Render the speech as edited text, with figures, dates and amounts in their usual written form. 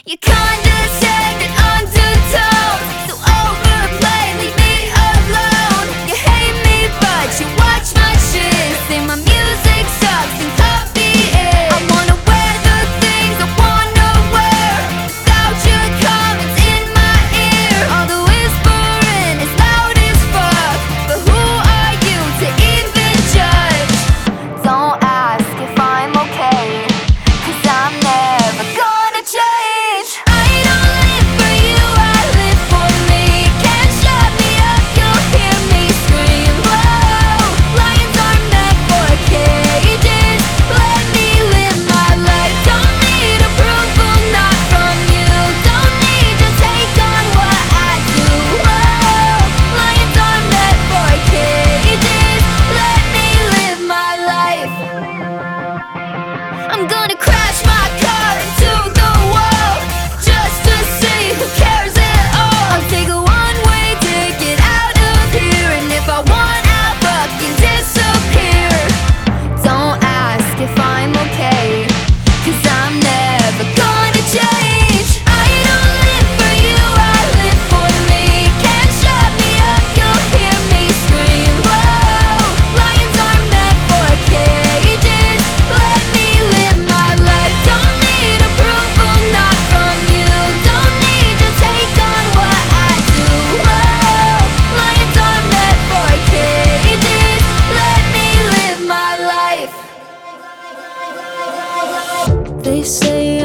You condescending undertone, so overplay, leave me alone. You hate me but you watch my shit, say my music sucks and copy it. I wanna wear the things I wanna wear without your comments in my ear. All the whispering is loud as fuck, but who are you to even judge? Don't ask if I'm okay, 'cause I'm never gonna change. I don't live for you, I live for me. Can't shut me up, you'll hear me scream. Whoa, lions are meant for cages. Let me live my life. Don't need approval, not from you. Don't need to take on what I do. Whoa, lions are meant for cages. Let me live my life. I'm gonna crash my car into the wall just to see who cares at all. I'll take a one-way ticket out of here, and if I want, I'll fucking disappear. Don't ask if I'm okay, 'cause I'm never gonna change. I don't live for you, I live for me. Can't shut me up, you'll hear me scream. Whoa, lions are meant for cages. Let me live my life. Don't need approval, not from you. Don't need to take on what I do. Whoa, lions are meant for cages. Let me live my life. They say